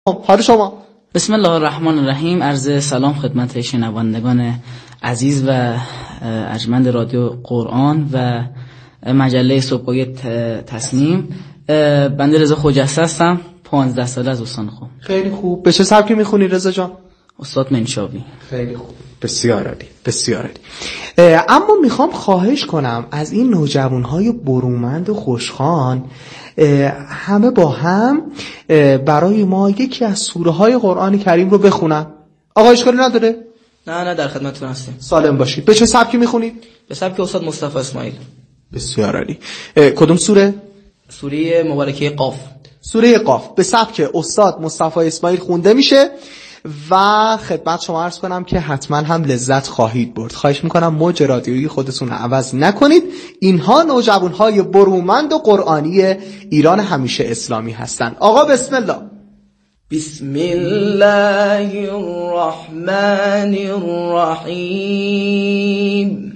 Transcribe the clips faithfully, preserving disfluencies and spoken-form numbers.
حال شما؟ بسم الله الرحمن الرحیم. عرض سلام خدمت شنوندگان عزیز و ارجمند رادیو قرآن و مجله صبحگاهی تصنیم. بنده رضا خجسته هستم، پانزده ساله از استان خود. خیلی خوب. به چه سبکی میخونی رضا جان؟ استاد منشاوی. خیلی خوب، بسیار عالی، بسیار عالی. اما میخوام خواهش کنم از این نوجوانهای برومند و خوشخوان همه با هم برای ما یکی از سوره های قرآن کریم رو بخونن. آقا اشکالی نداره؟ نه نه در خدمتتون هستیم. سالم باشید. به چه سبکی میخونید؟ به سبک استاد مصطفی اسماعیل. بسیار عالی. کدوم سوره؟ سوره مبارکه قاف. سوره قاف به سبک استاد مصطفی اسماعیل خونده میشه و خدمت شما عرض کنم که حتما هم لذت خواهید برد. خواهش میکنم موج رادیویی خودتون رو عوض نکنید. اینها نوجوانهای برومند و قرآنی ایران همیشه اسلامی هستند. آقا بسم الله. بسم الله الرحمن الرحیم.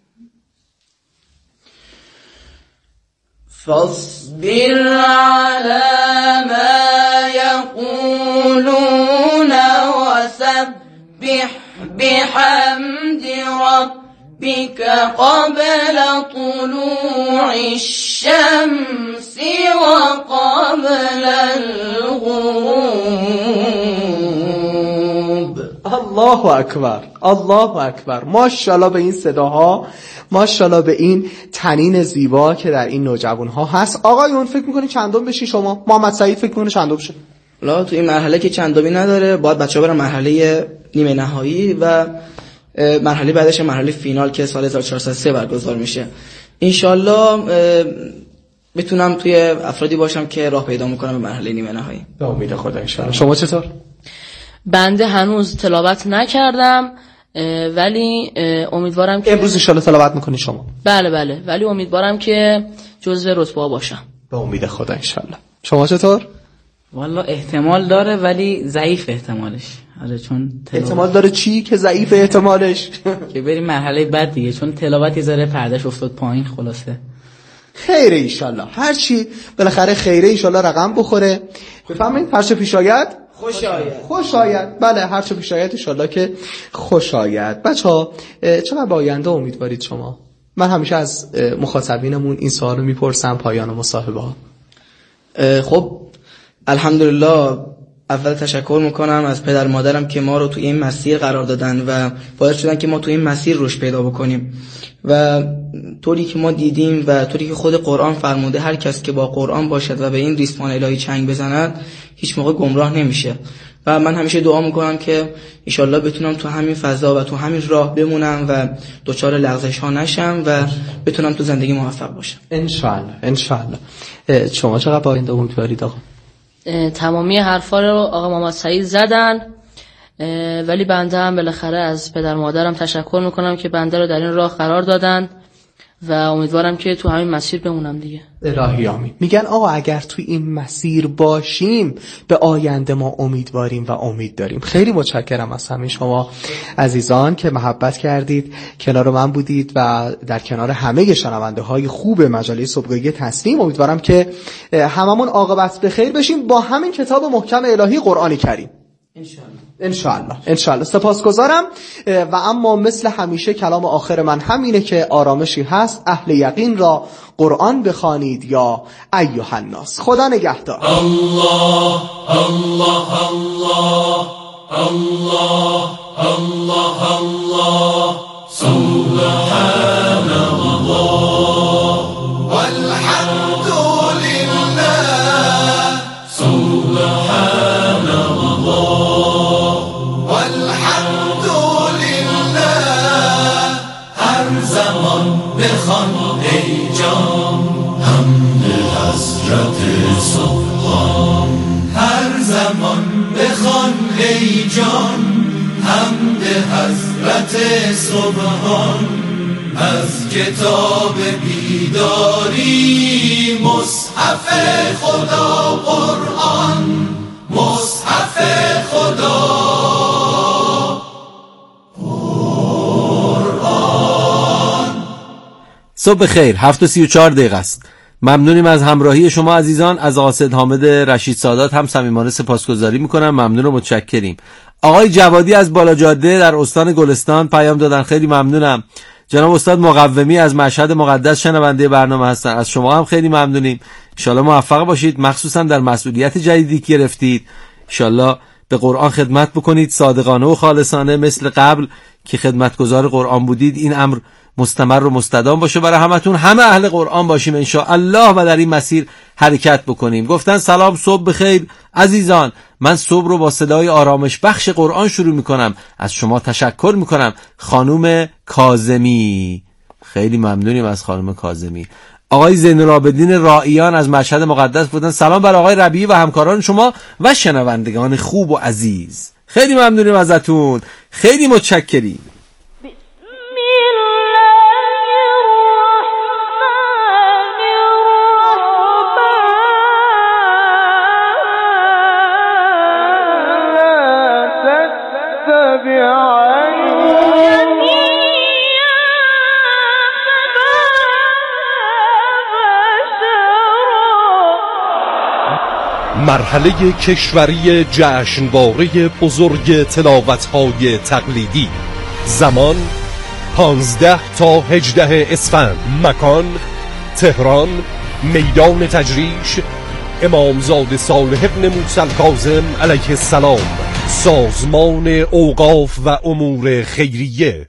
فاصبر على ما يقولون وسبح بحمد ربك قبل طلوع الشمس وقبل الغروب. الله اکبر، الله اکبر. ماشاءالله به این صداها، ماشاءالله به این تنین زیبا که در این نوجوانها هست. آقایون فکر میکنید چندم بشی شما؟ محمد سعید فکر میکنه چندم بشه؟ لا تو این مرحله که چندمی نداره، باید بچه‌ها برن مرحله نیمه نهایی و مرحله بعدش مرحله فینال که سال هزار و چهارصد و سه برگزار میشه. انشالله بتونم توی افرادی باشم که راه پیدا میکنم به مرحله نیمه نهایی. به امید خدا انشالله. شما چطور؟ بنده هنوز تلاوت نکردم ولی امیدوارم که امروز انشالله تلاوت میکنی شما. بله بله، ولی امیدوارم که جزو رتبه ها باشم. به امید خدا انشالله. شما چطور؟ والا احتمال داره ولی ضعیف احتمالش. آره چون تلاوت... احتمال داره چی که ضعیف احتمالش؟ که بریم مرحله بعد دیگه، چون تلاوت یه ذره پردهش افتاد پایین. خلاصه خیره انشالله. هر چی بالاخره خیره انشالله رقم بخوره. بفهمید هر چه پیش آید خوش آید. خوش آید. بله هر چه پیش آید انشالله که خوش آید. بچه‌ها چقدر به آینده امیدوارید شما؟ من همیشه از مخاطبینمون این سوالو میپرسم پایان مصاحبه ها. خب الحمدلله اول تشکر میکنم از پدر مادرم که ما رو تو این مسیر قرار دادن و باعث شدن که ما تو این مسیر رشد پیدا بکنیم و طوری که ما دیدیم و طوری که خود قرآن فرموده هر کس که با قرآن باشد و به این ریسمان الهی چنگ بزند هیچ موقع گمراه نمیشه. و من همیشه دعا میکنم که انشالله بتونم تو همین فضا و تو همین راه بمونم و دوچار لغزش ها نشم و بتونم تو زندگی موفق باشم انشالله. انشالله. شما چقدر با آینده امیدوارید آقا؟ تمامی حرفا رو آقا محمد سعید زدن، ولی بنده هم بالاخره از پدر مادرم تشکر میکنم که بنده رو در این راه قرار دادن و امیدوارم که تو همین مسیر بمونم دیگه. الهی آمین. میگن آقا اگر تو این مسیر باشیم به آینده ما امیدواریم و امید داریم. خیلی متشکرم از همه شما عزیزان که محبت کردید، کنار من بودید و در کنار همه شنونده های خوب مجله صبحگاهی تصنیم. امیدوارم که هممون عاقبت به خیر بشیم با همین کتاب محکم الهی قرآن کریم. انشالله. انشالله. انشالله. سپاسگزارم. و اما مثل همیشه کلام آخر من همینه که آرامشی هست. اهل یقین را قرآن بخوانید یا ایها الناس. خدا نگهدار. الله الله الله الله الله الله سبحان الله والحمد لله سبحان الله والحمد لله. هر زمان بخوان ای جان حمد حضرت سبحان. هر زمان بخوان ای جان حمد حضرت سبحان. از کتاب بیداری مصحف خدا قرآن، مصحف خدا قرآن. صبح خیر. هفت و سی و چهار دقیقه است. ممنونیم از همراهی شما عزیزان. از قاصد حامد رشید سادات هم صمیمانه سپاسگزاری میکنم. ممنون و متشکریم. آقای جوادی از بالا جاده در استان گلستان پیام دادن، خیلی ممنونم. جناب استاد مقومی از مشهد مقدس شنونده برنامه هستن، از شما هم خیلی ممنونیم. ان شاءالله موفق باشید، مخصوصا در مسئولیت جدیدی که گرفتید. ان شاءالله به قرآن خدمت بکنید صادقانه و خالصانه مثل قبل که خدمتگزار قرآن بودید. این امر مستمر و مستدام باشه برای همتون، همه اهل قرآن باشیم ان شاء الله و در این مسیر حرکت بکنیم. گفتن سلام، صبح بخیر عزیزان. من صبح رو با صدای آرامش بخش قرآن شروع میکنم. از شما تشکر میکنم. خانوم کاظمی، خیلی ممنونیم از خانوم کاظمی. آقای زین العابدین رائیان از مشهد مقدس بودن سلام بر آقای ربیعی و همکاران شما و شنوندگان خوب و عزیز. خیلی ممنونیم ازتون، خیلی متشکریم. مرحله کشوری جشنواره بزرگ تلاوت‌های تقلیدی. زمان پانزده تا هجده اسفند. مکان تهران، میدان تجریش، امامزاده صالح ابن موسی الکاظم علیه السلام، سازمان اوقاف و امور خیریه.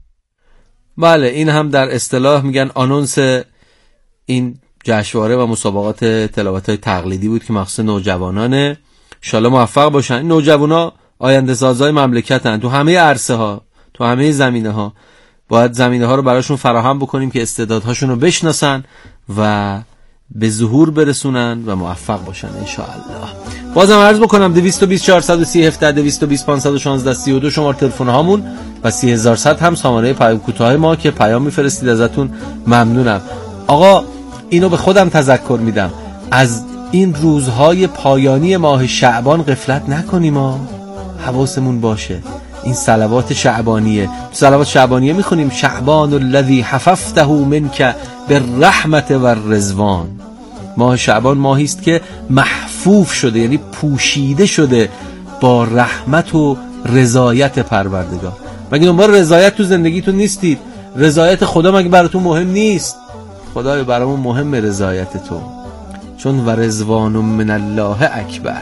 بله، این هم در اصطلاح میگن آنونس این جشنواره و مسابقات تلاوت‌های تقلیدی بود که مخصوص نوجوانانه. ان شاءالله موفق باشن. این نوجوانا آینده سازای مملکتن، تو همه عرصه ها، تو همه زمینه ها. باید زمینه ها رو براشون فراهم بکنیم که استعدادهاشون رو بشناسن و به ظهور برسونن و موفق باشن ان شاء الله. بازم عرض بکنم دویست و بیست چهارصد و سی هفده، دویست و بیست پانصد و شانزده سی و دو شمار تلفن هامون و سی هزار و صد هم سامانه پیام کوتاه ما که پیام میفرستید، ازتون ممنونم. آقا اینو به خودم تذکر میدم، از این روزهای پایانی ماه شعبان غفلت نکنیم، ما حواسمون باشه. این صلوات شعبانیه، صلوات شعبانیه میخونیم شعبان الذی حففته منک بالرحمت والرضوان. ماه شعبان ماهی است که محفوف شده، یعنی پوشیده شده با رحمت و رضایت پروردگار. مگه دنبال رضایت تو زندگیتون نیستید؟ رضایت خدا مگه براتون مهم نیست؟ خدای برامون مهم رضایت تو، چون و رضوان من الله اکبر،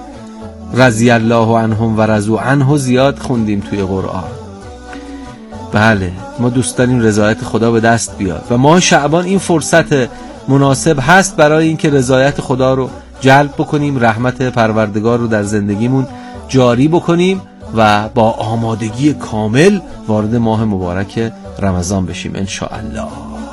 رضی الله عنهم و رضوا عنه زیاد خوندیم توی قرآن. بله، ما دوست داریم رضایت خدا به دست بیاد و ماه شعبان این فرصت مناسب هست برای اینکه رضایت خدا رو جلب بکنیم، رحمت پروردگار رو در زندگیمون جاری بکنیم و با آمادگی کامل وارد ماه مبارک رمضان بشیم ان شاء الله.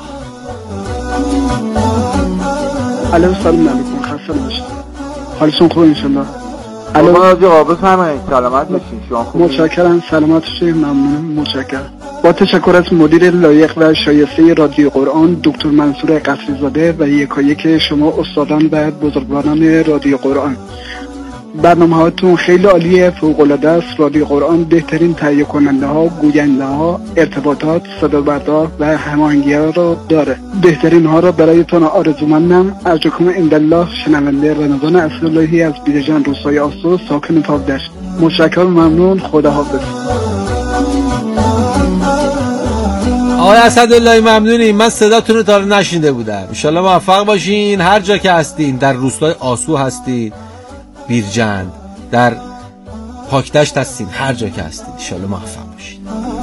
الو سلام علیکم، خسته نباشید، حالتون خوبه ان شاء الله؟ الو آقا بفرمایید. سلامت باشین، شما خوبید؟ متشکرم، سلامت باشید، ممنونم، متشکرم. با تشکر از مدیر لایق و شایسته رادیو قرآن دکتر منصور قصری زاده و یکایک شما استادان و بزرگواران رادیو قرآن، برنامه هاتون خیلی عالیه، فوق العاده است. رادیو قرآن بهترین تهیه کننده ها، گوینده ها، ارتباطات، صدا بردار و هماهنگی ها رو داره. بهترین ها رو برایتون آرزومندم. ارجوکم اندالله، شنونده رمضان اسداللهی از بیرجان روستای آسو، ساکن پاکدشت. متشکرم، ممنون، خدا حافظ. آقای اسداللهی ممنونیم. من صداتون رو تا حالا نشنیده بودم. ان شاء الله موفق باشین هر جا که هستین. در روستای آسو هستین، بیرجند، در پاکدشت هستین، هر جا که هستین ان شاء الله موفق باشین.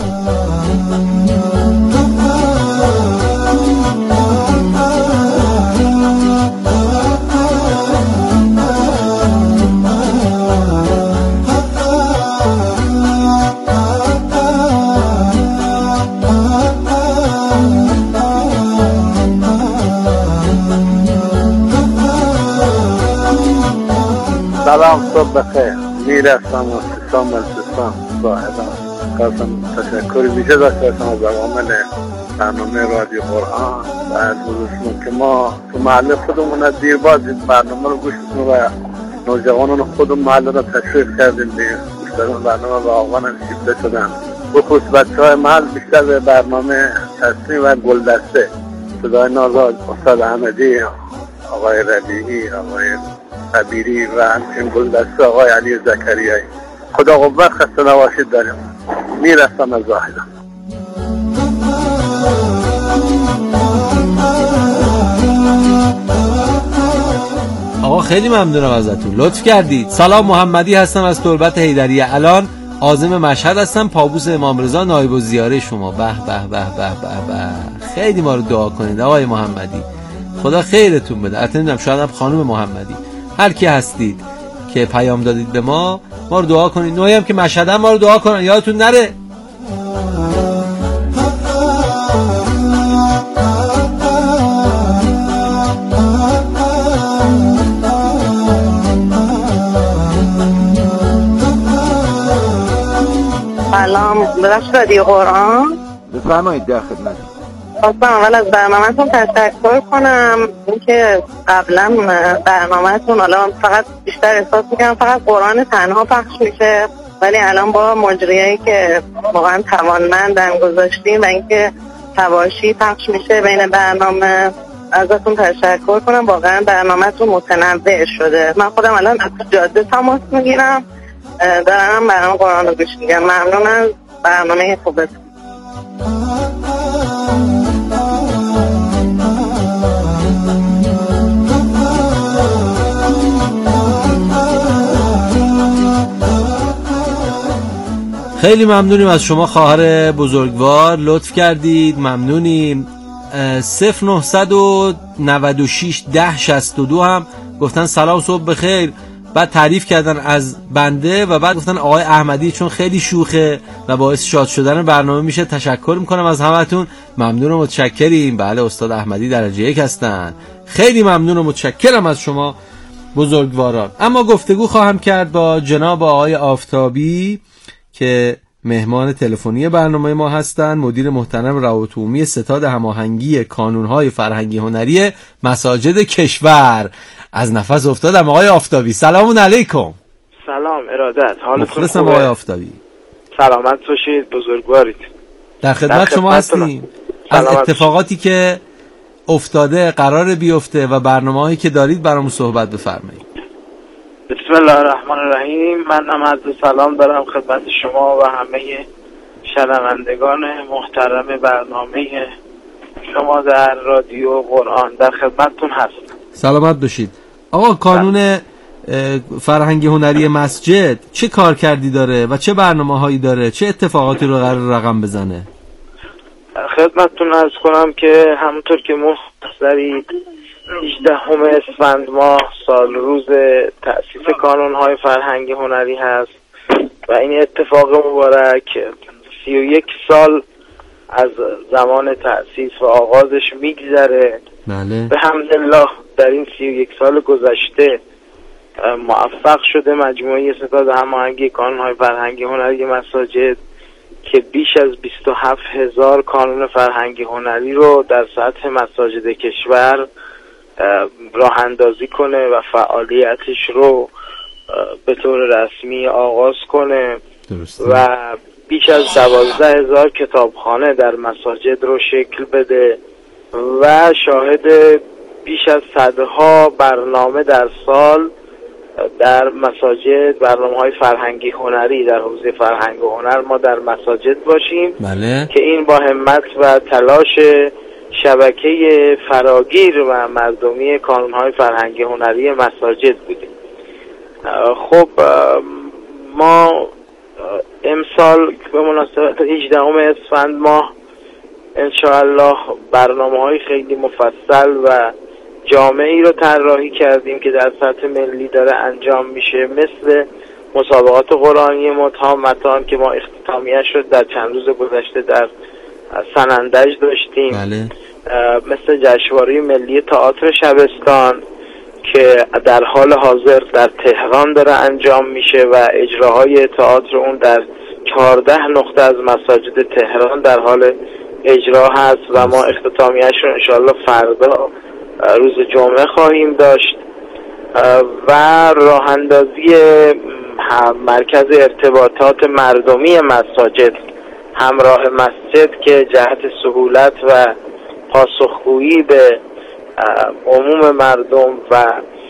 سلام، صبح بخیر. میر هستم و سیستان بلسیستان صاحبم. قسم تشکر ویژه داشتم از عوامل برنامه رادیو قرآن و از بزرگشون که ما تو محله خودمون از دیر باز این برنامه رو گوش کنیم و نوجوانان خودمون محله رو تشویق کردیم دیگه گوش دادن برنامه و آقان هم شیفته شدن. بخصوص بچه های محل بیشتر به برنامه تصمیم و گلدسته صدای ناز استاد احمدی، آقای ربیعی، آقای خبیری و همچنین گلدسته آقای علی زکریایی. خدا قوت، خسته نباشید داریم. میرسم از زاهدم. آقا خیلی ممنونم ازتون، لطف کردید. سلام، محمدی هستم از تربت حیدریه. الان عازم مشهد هستم، پابوس امام رضا نایب الزیاره شما. به به به به به به. خیلی ما رو دعا کنید آقای محمدی، خدا خیرتون بده. البته نمیدونم، شاید هم خانم محمدی، هر کی هستید که پیام دادید به ما، ما رو دعا کنید. نوعی هم که مشهد هم ما رو دعا کنن، یادتون نره. سلام، بخش رادیو قرآن. بفرمایید، در خدمت. خواستم اول از برنامه‌تون تشکر کنم، اینکه قبلا برنامه‌تون، حالا فقط بیشتر احساس می‌کنم فقط قرآن تنها پخش میشه، ولی الان با مجریایی که واقعا توانمندن گذاشتیم و اینکه تواشی پخش میشه بین برنامه، ازتون تشکر کنم. واقعا برنامه‌تون متنوع شده. من خودم الان از جاده تماس میگیرم، دارم برنامه قرآن رو گوش میدم. ممنون از برنامه خوبتون. خیلی ممنونیم از شما خواهر بزرگوار، لطف کردید، ممنونیم. صفر نهصد و نود و شش ده شصت و دو هم گفتن سلام صبح بخیر، بعد تعریف کردن از بنده و بعد گفتن آقای احمدی چون خیلی شوخه و باعث شاد شدن برنامه میشه. تشکر میکنم از همتون، ممنون و متشکریم. بله، استاد احمدی درجه یک هستن. خیلی ممنون و متشکرم از شما بزرگواران. اما گفتگو خواهم کرد با جناب آقای آفتابی که مهمان تلفنی برنامه ما هستند، مدیر محترم روابط عمومی ستاد هماهنگی کانون‌های فرهنگی هنری مساجد کشور. از نفس افتادم. آقای آفتابی سلام علیکم. سلام، ارادت، حالتون خوبه؟ مخلصم آقای آفتابی. سلامت باشید، بزرگوارید. در خدمت شما هستیم. از اتفاقاتی که افتاده قرار بیفته و برنامه‌هایی که دارید برامون صحبت بفرمایید. بسم الله الرحمن الرحیم. من هم عرض سلام دارم خدمت شما و همه شنوندگان محترم برنامه شما در رادیو قرآن. در خدمتتون هستم. سلامت باشید. آقا، کانون فرهنگی هنری مسجد چه کار کردی داره و چه برنامه‌هایی داره؟ چه اتفاقاتی رو قرار رقم بزنه؟ خدمتتون عرض کنم که همونطور که مختصرید هجدهم اسفند ماه سال روز تأسیس کانون‌های فرهنگی هنری هست و این اتفاق مبارک سی و یک سال از زمان تأسیس و آغازش میگذره. بله. به حمدالله در این سی و یک سال گذشته موفق شده مجموعه ستاد هماهنگی کانون‌های فرهنگی هنری مساجد که بیش از بیست و هفت هزار کانون فرهنگی هنری رو در سطح مساجد کشور راه اندازی کنه و فعالیتش رو به طور رسمی آغاز کنه. درسته. و بیش از دوازده هزار کتابخانه در مساجد رو شکل بده و شاهد بیش از صدها برنامه در سال در مساجد، برنامه های فرهنگی هنری در حوزه فرهنگ و هنر ما در مساجد باشیم. بله. که این با همت و تلاش شبکه فراگیر و مردمی کانون‌های فرهنگی هنری مساجد بودیم. خب ما امسال به مناسبت هجدهم اسفند ماه انشاءالله برنامه‌های خیلی مفصل و جامعی رو طراحی کردیم که در سطح ملی داره انجام میشه، مثل مسابقات قرآنی متهامتان که ما اختتامیه‌اش رو در چند روز گذشته در سنندج داشتیم. بله. مثل جشنواره ملی تئاتر شبستان که در حال حاضر در تهران داره انجام میشه و اجراهای تئاتر اون در چهارده نقطه از مساجد تهران در حال اجرا هست و ما اختتامیه‌اش رو انشاءالله فردا روز جمعه خواهیم داشت و راه اندازی مرکز ارتباطات مردمی مساجد همراه مسجد که جهت سهولت و پاسخگویی به عموم مردم و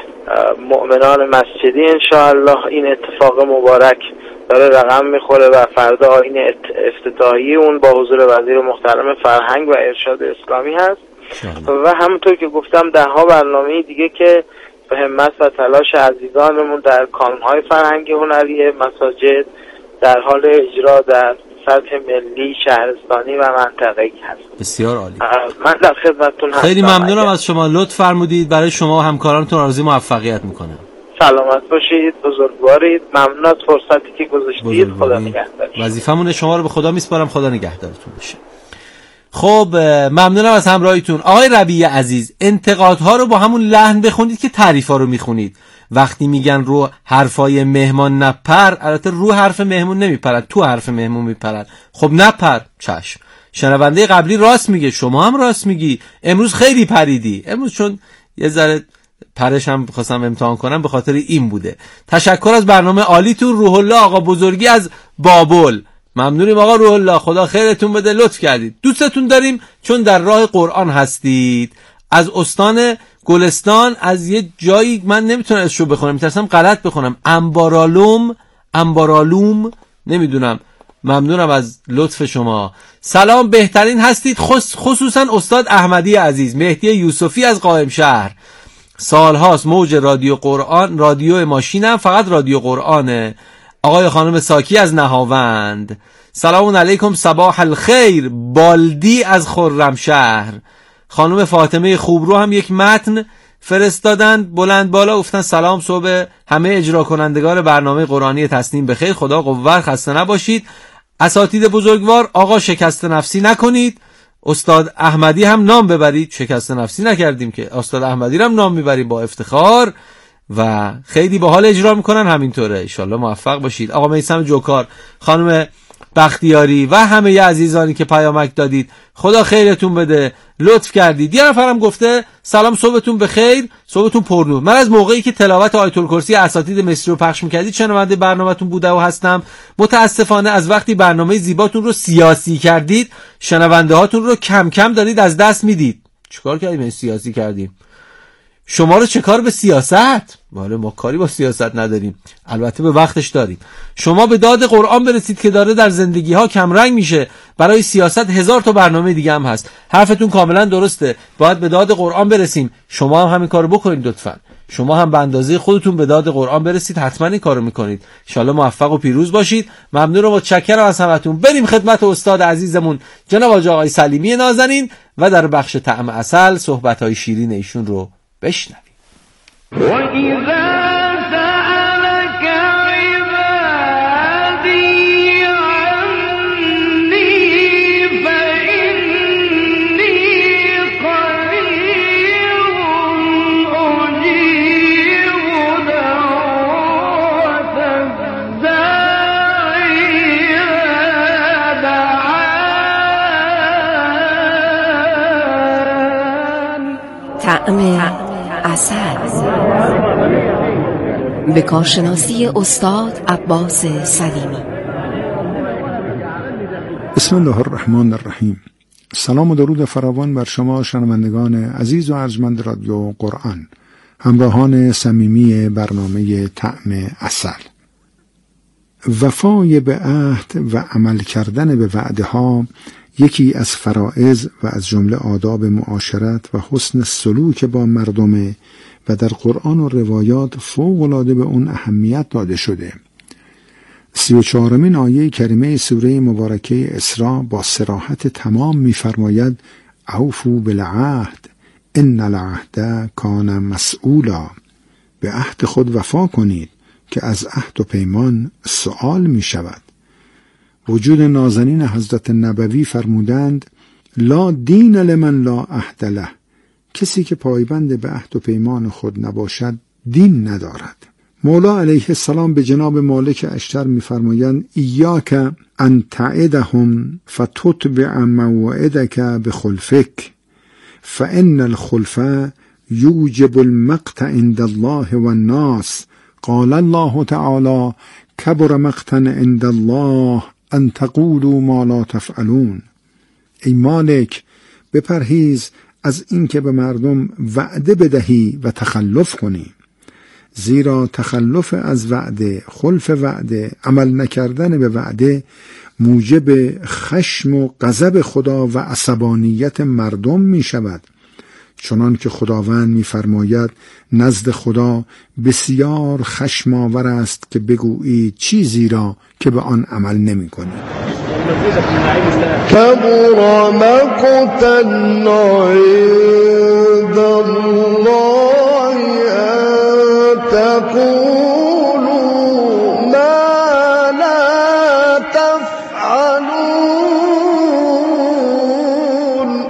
مؤمنان مسجدی انشاءالله این اتفاق مبارک داره رقم میخوره و فردا آیین افتتاحیه اون با حضور وزیر محترم فرهنگ و ارشاد اسلامی هست و همونطور که گفتم ده ها برنامه دیگه که به همت و تلاش عزیزانمون در کانون‌های فرهنگی هنری مساجد در حال اجرا در سطح ملی، شهرستانی و منطقه‌ای هست. بسیار عالی. من در خدمتتون هستم. خیلی ممنونم از شما، لطف فرمودید. برای شما و همکارانتون آرزوی موفقیت میکنم. سلامت باشید، بزرگوارید. ممنون از فرصتی که گذاشتید. خدا نگهدارتون. وظیفمون شما رو به خدا میسپارم. خدا نگهدارتون باشه. خب ممنونم از همراهیتون. آقای ربیع عزیز، انتقادها رو با همون لحن بخونید که تعریفا رو میخونید. وقتی میگن رو حرفای مهمان نپر، البته رو حرف مهمون نمیپرد، تو حرف مهمون میپرد. خب نپر، چشم. شنونده قبلی راست میگه، شما هم راست میگی. امروز خیلی پریدی. امروز چون یه ذره پرش هم خواستم امتحان کنم به خاطر این بوده. تشکر از برنامه عالیتون. روح الله آقا بزرگی از بابل. ممنونیم آقا روح الله، خدا خیرتون بده، لطف کردید. دوستتون داریم چون در راه قرآن هستید. از استان گلستان، از یه جایی من نمیتونم اسمشو بخونم، میترسم غلط بخونم، انبارالوم انبارالوم نمیدونم. ممنونم از لطف شما. سلام، بهترین هستید، خصوصا استاد احمدی عزیز. مهدی یوسفی از قائم شهر. سالهاست موج رادیو قرآن، رادیو ماشینم فقط رادیو قرآنه. آقای خانم ساکی از نهاوند. سلام علیکم، صباح الخیر. بالدی از خرمشهر. خانم فاطمه خوبرو هم یک متن فرستادند بلند بالا، گفتن سلام صبح همه اجرا کنندگان برنامه قرآنی تسنیم بخیر، خدا قوت، خسته نباشید. اساتید بزرگوار، آقا شکست نفسی نکنید. استاد احمدی هم نام ببرید. شکست نفسی نکردیم که، استاد احمدی هم نام میبریم با افتخار و خیلی باحال اجرا میکنن. همینطوره، ان شاءالله موفق باشید. آقا میثم جوکار، خانم بختیاری و همه عزیزانی که پیامک دادید، خدا خیرتون بده، لطف کردید. یه نفرم گفته سلام صبحتون بخیر، صبحتون پرنور. من از موقعی که تلاوت آیت الکرسی اساتید مصری رو پخش میکردید شنونده برنامه‌تون بوده و هستم. متاسفانه از وقتی برنامه زیباتون رو سیاسی کردید، شنونده هاتون رو کم کم دارید از دست میدید. چیکار کردیم سیاسی کردیم؟ شما رو چه کار به سیاست؟ بله ما کاری با سیاست نداریم، البته به وقتش داریم. شما به داد قرآن برسید که داره در زندگی ها کم رنگ میشه. برای سیاست هزار تا برنامه دیگه هم هست. حرفتون کاملا درسته، باید به داد قرآن برسیم. شما هم همین کارو بکنید لطفا. شما هم به اندازه خودتون به داد قرآن برسید، حتما این کارو میکنید. ان شاءالله موفق و پیروز باشید. ممنون و متشکرم از همتون. بریم خدمت استاد عزیزمون جناب آقای سلیمی نازنین و در بخش طعم عسل صحبت‌های شیرین ایشون رو بشنویم. طعم عسل به کارشناسی استاد عباس سلیمی. بسم الله الرحمن الرحیم. سلام و درود فراوان بر شما شنوندگان عزیز و ارجمند رادیو قرآن، همراهان صمیمی برنامه طعم عسل. وفای به عهد و عمل کردن به وعده ها یکی از فرائض و از جمله آداب معاشرت و حسن سلوک با مردم و در قرآن و روایات فوق‌العاده به اون اهمیت داده شده. سی و چهارمین آیه کریمه سوره مبارکه اسراء با صراحت تمام می‌فرماید اوفوا بالعهد ان العهد کان مسئولا. به عهد خود وفا کنید که از عهد و پیمان سؤال می شود. وجود نازنین حضرت نبوی فرمودند لا دین لمن لا عهد له. کسی که پایبند به عهد و پیمان خود نباشد دین ندارد. مولا علیه السلام به جناب مالک اشتر می‌فرمایند ایاک ان تعدهم فتتبع موعدک بخلفک فان الخلف یوجب المقت عند الله والناس. قال الله تعالی کبر مقتا عند الله ان تقولوا ما لا تفعلون. ای مالک، بپرهیز از اینکه به مردم وعده بدهی و تخلف کنی، زیرا تخلف از وعده، خلف وعده، عمل نکردن به وعده موجب خشم و غضب خدا و عصبانیت مردم می شود. چنان که خداوند می فرماید نزد خدا بسیار خشم آور است که بگویی چیزی را که به آن عمل نمی کنی. کبر مقتا عند الله ان تقولوا ما لا تفعلون.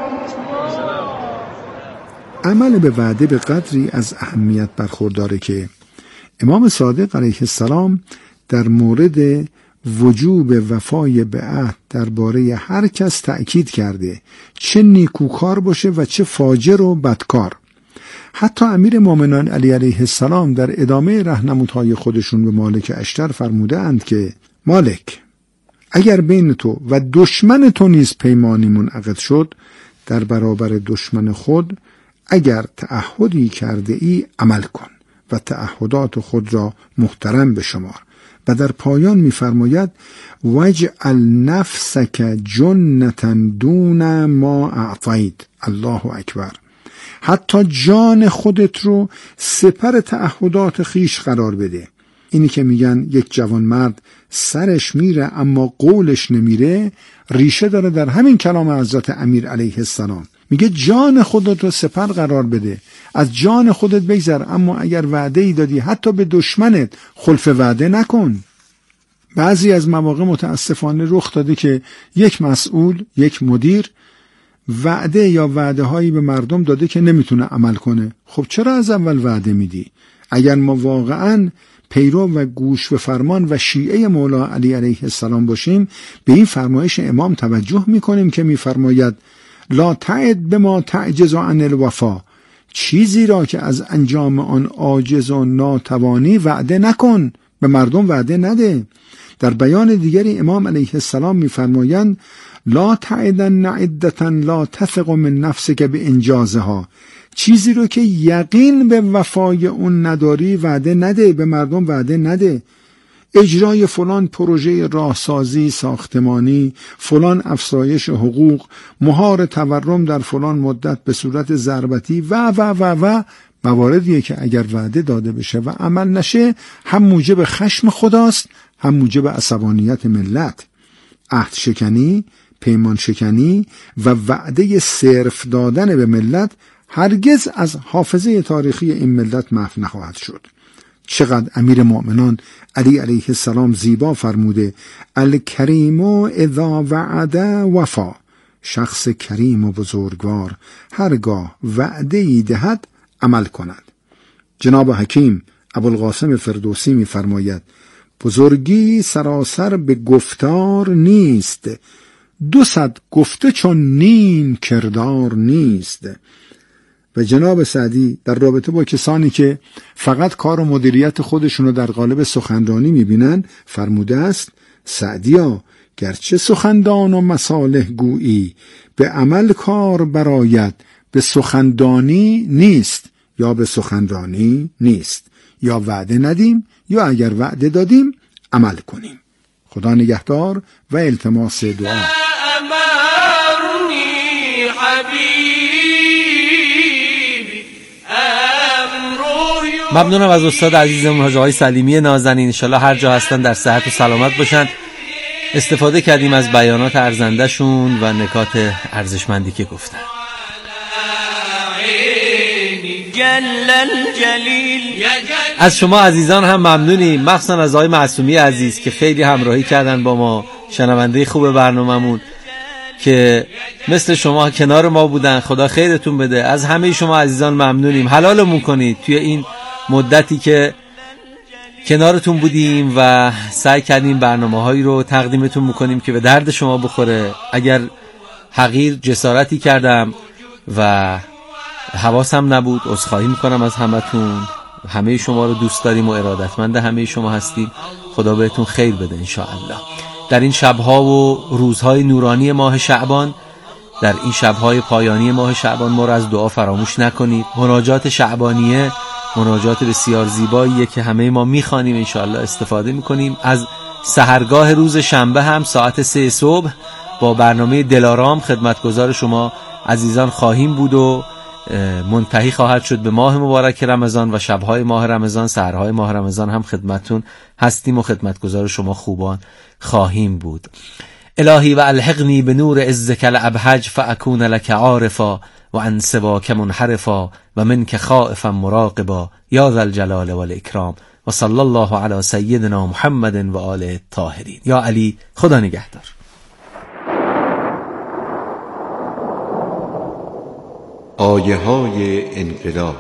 عمل به وعده به قدری از اهمیت برخورداره که امام صادق علیه السلام در مورد وجوب وفای به عهد درباره هر کس تأکید کرده، چه نیکوکار باشه و چه فاجر و بدکار. حتی امیر مومنان علی علیه السلام در ادامه راهنمودهای خودشون به مالک اشتر فرموده اند که مالک، اگر بین تو و دشمن تو نیز پیمانی منعقد شد، در برابر دشمن خود اگر تعهدی کرده ای عمل کن و تعهدات خود را محترم بشمار. و در پایان می‌فرماید وجعل نفسک جنتا دون ما اعطیت. الله اکبر. حتی جان خودت رو سپر تعهدات خیش قرار بده. اینی که میگن یک جوان مرد سرش میره اما قولش نمیره، ریشه داره در همین کلام حضرت امیر علیه السلام. میگه جان خودت رو سپر قرار بده، از جان خودت بگذر، اما اگر وعده ای دادی حتی به دشمنت خلف وعده نکن. بعضی از مواقع متاسفانه رخ داده که یک مسئول، یک مدیر وعده یا وعده هایی به مردم داده که نمیتونه عمل کنه. خب چرا از اول وعده میدی؟ اگر ما واقعاً پیرو و گوش به فرمان و شیعه مولا علی علیه السلام باشیم، به این فرمایش امام توجه میکنیم که میفرماید لا تعد بما تعجز عن الوفا، چیزی را که از انجام آن عاجز و ناتوانی وعده نکن، به مردم وعده نده. در بیان دیگری امام علیه السلام میفرمایند لا تعدن عدتا لا تثق من نفسک بانجازها، چیزی رو که یقین به وفای اون نداری وعده نده، به مردم وعده نده. اجرای فلان پروژه راهسازی ساختمانی، فلان افزایش حقوق، مهار تورم در فلان مدت به صورت ضربتی و و و و مواردیه که اگر وعده داده بشه و عمل نشه، هم موجب خشم خداست، هم موجب عصبانیت ملت. عهد شکنی، پیمان شکنی و وعده صرف دادن به ملت هرگز از حافظه تاریخی این ملت محو نخواهد شد. چقدر امیر مؤمنان علی علیه السلام زیبا فرموده الکریم اذا وعد وفا، شخص کریم و بزرگوار هرگاه وعده ای دهد عمل کند. جناب حکیم ابوالقاسم فردوسی می فرماید بزرگی سراسر به گفتار نیست، دو صد گفته چون نیم کردار نیست. و جناب سعدی در رابطه با کسانی که فقط کار و مدیریت خودشونو در قالب سخنرانی میبینن فرموده است سعدیا گرچه سخندان و مصالح گویی، به عمل کار براید به سخندانی نیست، یا به سخنرانی نیست، یا وعده ندیم یا اگر وعده دادیم عمل کنیم. خدا نگهدار و التماس دعا. ممنونم از استاد عزیزمون حاج آقای سلیمی نازنین. انشالله هر جا هستن در صحت و سلامت باشن. استفاده کردیم از بیانات ارزندشون و نکات ارزشمندی که گفتن. از شما عزیزان هم ممنونیم، مخصوصا از آقای معصومی عزیز که خیلی همراهی کردن با ما، شنونده خوب برنامه‌مون که مثل شما کنار ما بودن. خدا خیرتون بده. از همه شما عزیزان ممنونیم. حلالمون کنید توی این مدتی که کنارتون بودیم و سعی کردیم برنامه‌هایی رو تقدیمتون میکنیم که به درد شما بخوره. اگر حقیر جسارتی کردم و حواسم نبود عذرخواهی میکنم از همتون. همه شما رو دوست داریم و ارادتمند همه شما هستیم. خدا بهتون خیر بده انشاءالله. در این شبها و روزهای نورانی ماه شعبان در این شب‌های پایانی ماه شعبان ما رو از دعا فراموش نکنید. مناجات شعبانیه مناجات بسیار زیباییه که همه ما میخوانیم، انشاءالله استفاده میکنیم. از سحرگاه روز شنبه هم ساعت سه صبح با برنامه دلارام خدمتگزار شما عزیزان خواهیم بود و منتهی خواهد شد به ماه مبارک رمضان و شبهای ماه رمضان، سحرهای ماه رمضان هم خدمتتون هستیم و خدمتگزار شما خوبان خواهیم بود. الهی و الحقنی به نور عزک الابهج فاکون لک عارفا و عن سواک منحرفا و منک خائفا مراقبا یا ذا الجلال والاکرام و صلی الله علی سیدنا محمد و آله الطاهرین. یا علی، خدا نگهدار. آیه های انقلاب.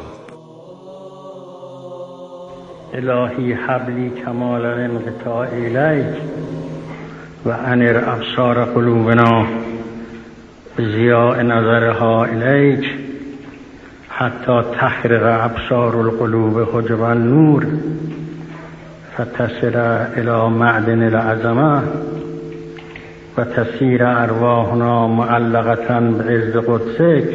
الهی حبلی کمال الانقطاع الیک و انر ابصار قلوبنا بضیاء نظرها الیک حتی تحرق ابصار القلوب حجب النور فتصل الى معدن العظمه و تسیر ارواحنا معلقه بعز قدسک.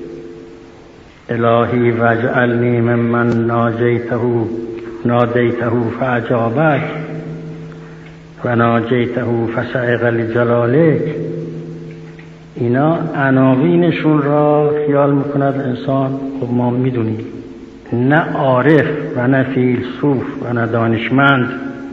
الهی واجعلنی ممن ناجیته نادیته فاجابک و ناجیته فسعق لجلالک. اینا عناوینشون را خیال میکند انسان. خب ما میدونیم نه عارف و نه فیلسوف و نه دانشمند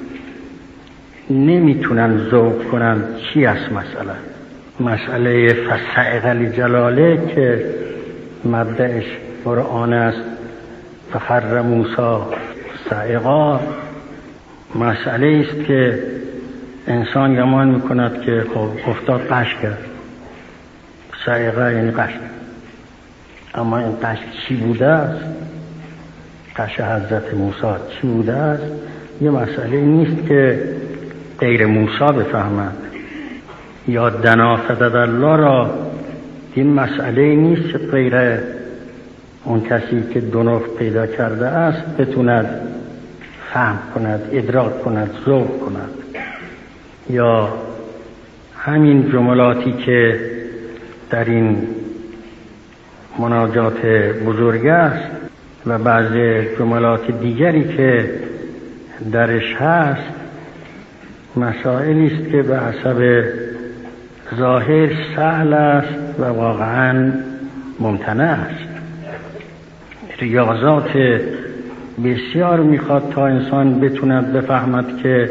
نمیتونن ذوق کنن چی است مسئله. مسئله فسعق لجلالک که مبدأش قرآن است، فخر موسی صعقا، مسئله است که انسان گمان میکند که خب افتاد قش کرد. صعقا یعنی قش، اما این قش چی بوده است؟ قش حضرت موسی چی بوده است؟ یه مسئله نیست که غیر موسی بفهمد یا دنا صدد الله را. این مسئله نیست که غیر اون کسی که دو نفع پیدا کرده است بتوند فهم کند، ادراک کند، ذوق کند. یا همین جملاتی که در این مناجات بزرگ است و بعضی جملات دیگری که درش هست مسائلی است که به حسب ظاهر سهل است و واقعا ممتنع است. ریاضات بسیار میخواد تا انسان بتوند بفهمد که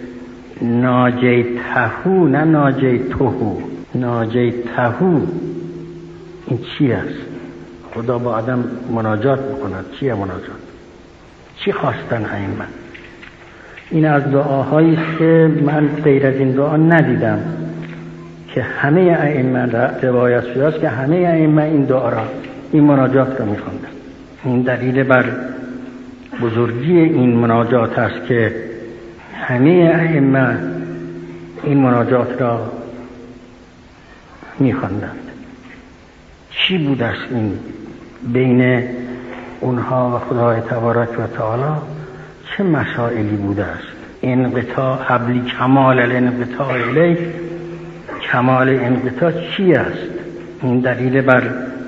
ناجیتهو نه ناجیتهو، ناجیتهو این چی است؟ خدا با آدم مناجات بکند. چیه مناجات؟ چی خواستن ائمه؟ این از دعاهایی است که من غیر از این دعا ندیدم که همه ائمه روایت شده است که همه ائمه این دعا را، این مناجات را می‌خواندند. این دلیل بر بزرگی این مناجات است که همه ائمه این مناجات را می‌خواندند. چی بود است این بین اونها و خدای تبارک و تعالی؟ چه مسائلی بوده است؟ انقطاع حبلی کمال الانقطاع الیک، کمال انقطاع چی است؟ این دلیل بر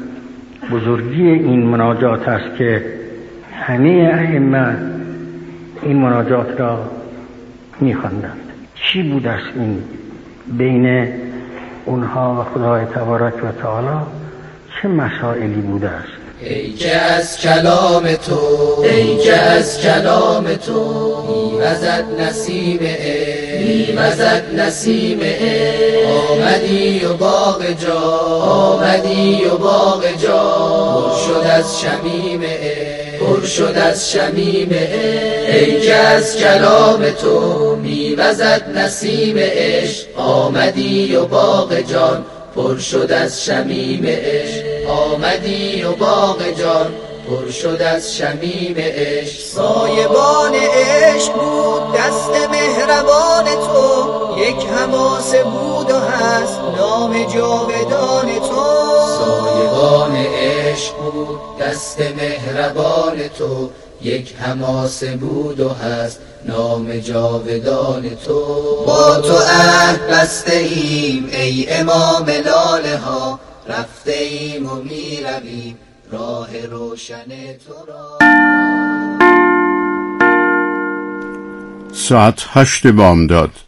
بزرگی این مناجات است که همه ائمه این مناجات را می‌خواندند. چی بود است این بین اونها و خدای تبارک و تعالی؟ چه مسائلی بوده است؟ ای که از کلام تو، ای که از کلام تو میوزد نسیم عشق، میوزد نسیم عشق. آمدی و باغ جا، آمدی و باغ جا پر شد از شمیم عشق، پر شد از شمیم عشق. ای که از کلام تو میوزد نسیم عشق، آمدی و باغ جان پر شد از شمیم عشق. آمدی و باغ جان پر شد از شمیم عشق. سایبان عشق بود دست مهربان تو، یک حماسه بود و هست نام جاودان تو. سایبان عشق بود دست مهربان تو، یک حماسه بود و هست نام جاودان تو. با تو عهد بسته ایم ای امام لاله ها، رفته ایم و می رویم راه روشن تو را. ساعت هشت بامداد.